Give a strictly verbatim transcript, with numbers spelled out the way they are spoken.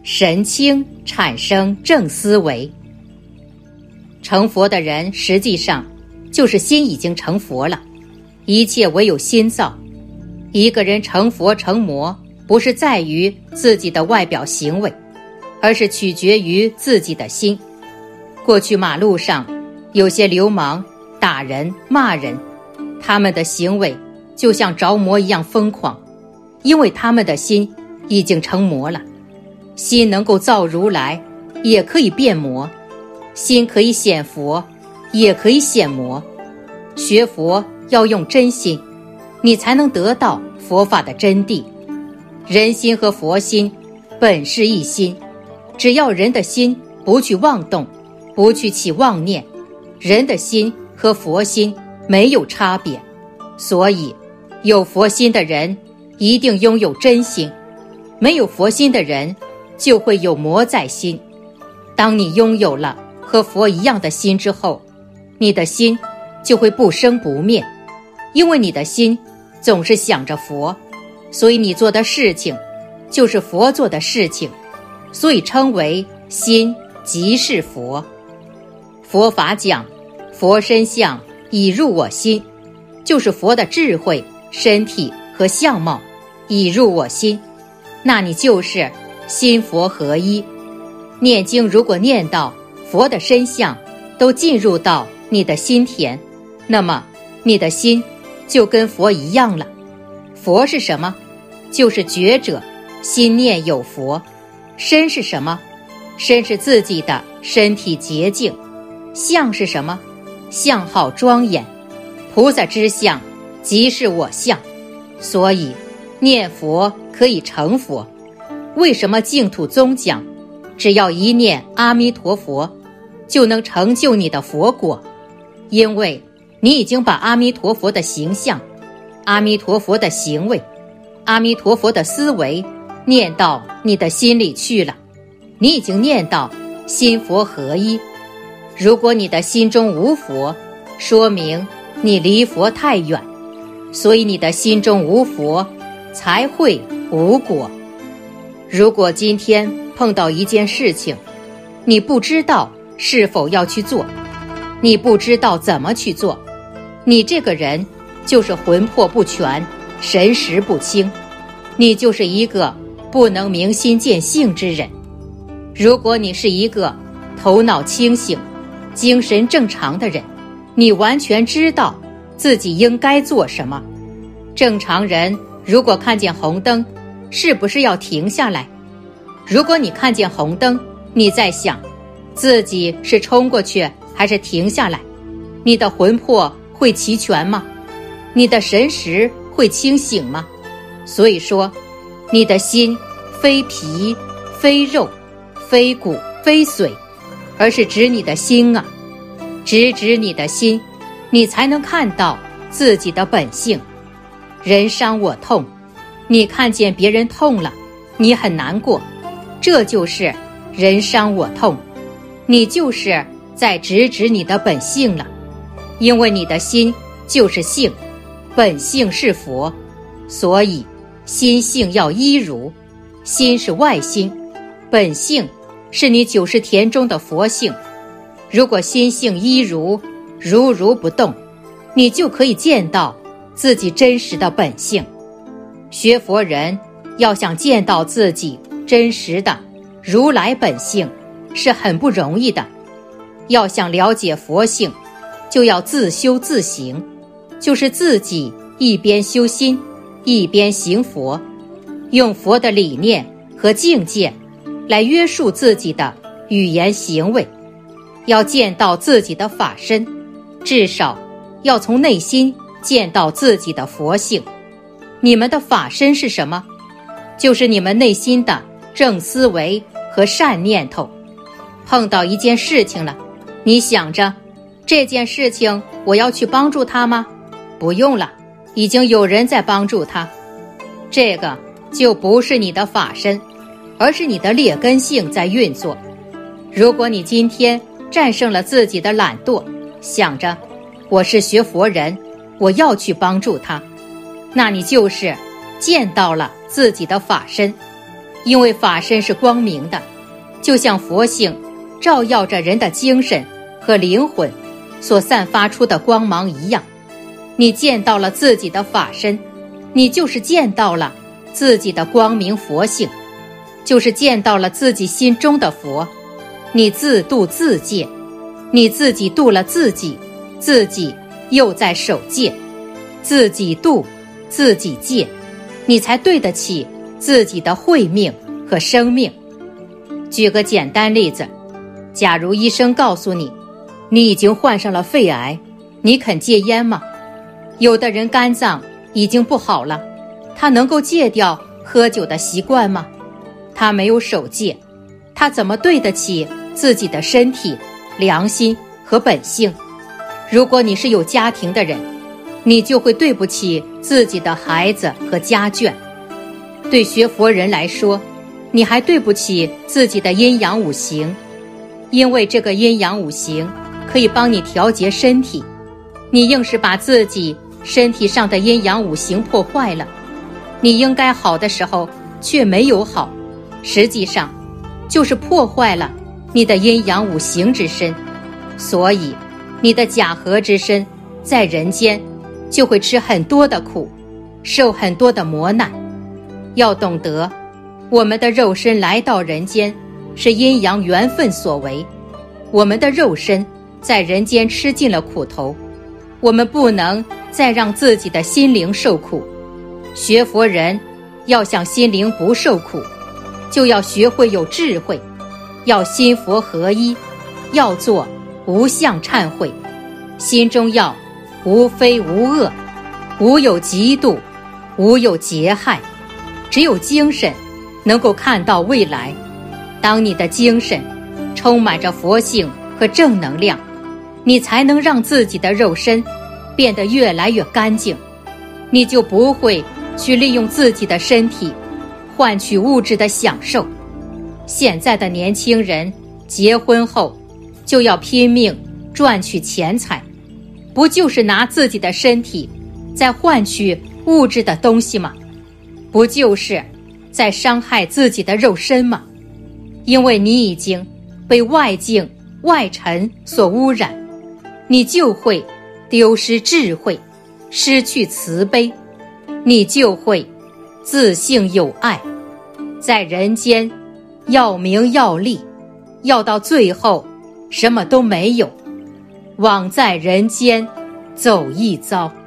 神清产生正思维。成佛的人实际上就是心已经成佛了，一切唯有心造。一个人成佛成魔，不是在于自己的外表行为，而是取决于自己的心。过去马路上有些流氓打人骂人，他们的行为就像着魔一样疯狂，因为他们的心已经成魔了。心能够造如来，也可以变魔；心可以显佛，也可以显魔。学佛要用真心，你才能得到佛法的真谛。人心和佛心本是一心，只要人的心不去妄动，不去起妄念，人的心和佛心没有差别。所以有佛心的人一定拥有真心，没有佛心的人就会有魔在心。当你拥有了和佛一样的心之后，你的心就会不生不灭，因为你的心总是想着佛，所以你做的事情就是佛做的事情，所以称为心即是佛。佛法讲佛身相已入我心，就是佛的智慧、身体和相貌已入我心，那你就是心佛合一。念经如果念到佛的身相都进入到你的心田，那么你的心就跟佛一样了。佛是什么？就是觉者，心念有佛。身是什么？身是自己的身体洁净。相是什么？相好庄严。菩萨之相即是我相。所以念佛可以成佛。为什么净土宗讲只要一念阿弥陀佛就能成就你的佛果？因为你已经把阿弥陀佛的形象、阿弥陀佛的行为、阿弥陀佛的思维念到你的心里去了，你已经念到心佛合一。如果你的心中无佛，说明你离佛太远，所以你的心中无佛，才会无果。如果今天碰到一件事情，你不知道是否要去做，你不知道怎么去做，你这个人就是魂魄不全，神识不清，你就是一个不能明心见性之人。如果你是一个头脑清醒、精神正常的人，你完全知道自己应该做什么。正常人如果看见红灯，是不是要停下来？如果你看见红灯，你在想自己是冲过去还是停下来，你的魂魄会齐全吗？你的神识会清醒吗？所以说，你的心非皮非肉非骨非髓，而是指你的心啊。直指你的心，你才能看到自己的本性。人伤我痛，你看见别人痛了，你很难过，这就是人伤我痛，你就是在直指你的本性了。因为你的心就是性，本性是佛，所以心性要一如。心是外心，本性是你九十田中的佛性。如果心性一如，如如不动，你就可以见到自己真实的本性。学佛人要想见到自己真实的如来本性是很不容易的。要想了解佛性，就要自修自行，就是自己一边修心，一边行佛，用佛的理念和境界来约束自己的语言行为。要见到自己的法身，至少要从内心见到自己的佛性。你们的法身是什么？就是你们内心的正思维和善念头。碰到一件事情了，你想着这件事情我要去帮助他吗？不用了，已经有人在帮助他。这个就不是你的法身，而是你的劣根性在运作。如果你今天战胜了自己的懒惰，想着我是学佛人，我要去帮助他，那你就是见到了自己的法身。 因为法身是光明的，就像佛性照耀着人的精神和灵魂所散发出的光芒一样。你见到了自己的法身，你就是见到了自己的光明佛性，就是见到了自己心中的佛。你自度自戒，你自己度了自己，自己又在守戒，自己度自己戒，你才对得起自己的慧命和生命。举个简单例子，假如医生告诉你，你已经患上了肺癌，你肯戒烟吗？有的人肝脏已经不好了，他能够戒掉喝酒的习惯吗？他没有守戒，他怎么对得起自己的身体、良心和本性？如果你是有家庭的人，你就会对不起自己的孩子和家眷。对学佛人来说，你还对不起自己的阴阳五行，因为这个阴阳五行可以帮你调节身体，你硬是把自己身体上的阴阳五行破坏了。你应该好的时候却没有好，实际上就是破坏了你的阴阳五行之身。所以你的假合之身在人间就会吃很多的苦，受很多的磨难。要懂得，我们的肉身来到人间是阴阳缘分所为，我们的肉身在人间吃尽了苦头，我们不能再让自己的心灵受苦。学佛人要想心灵不受苦，就要学会有智慧，要心佛合一，要做无相忏悔，心中要无非无恶，无有嫉妒，无有结害，只有精神能够看到未来。当你的精神充满着佛性和正能量，你才能让自己的肉身变得越来越干净，你就不会去利用自己的身体换取物质的享受。现在的年轻人结婚后就要拼命赚取钱财，不就是拿自己的身体在换取物质的东西吗？不就是在伤害自己的肉身吗？因为你已经被外境外尘所污染，你就会丢失智慧，失去慈悲，你就会自性有爱。在人间要名要利，要到最后什么都没有，枉在人间走一遭。